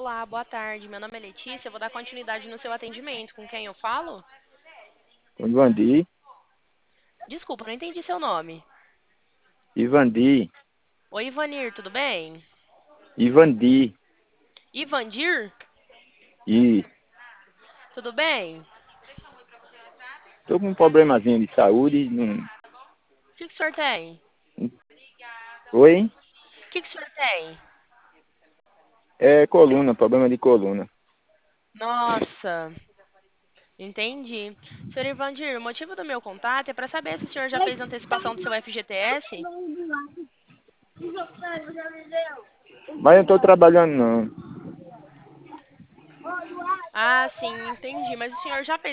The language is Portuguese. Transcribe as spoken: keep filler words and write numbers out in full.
Olá, boa tarde. Meu nome é Letícia. Eu vou dar continuidade no seu atendimento. Com quem eu falo? Com Ivandi, Desculpa, não entendi seu nome. Ivandi, Oi, Ivanir, tudo bem? Ivandi, Ivandir, e tudo bem? tô com um problemazinho de saúde. Não... O que, que o senhor tem? Oi? O que, que o senhor tem? É coluna, problema de coluna. Nossa, entendi. Senhor Ivandir, o motivo do meu contato é para saber se o senhor já fez antecipação do seu F G T S. Mas eu tô trabalhando não. Ah, sim, entendi. Mas o senhor já fez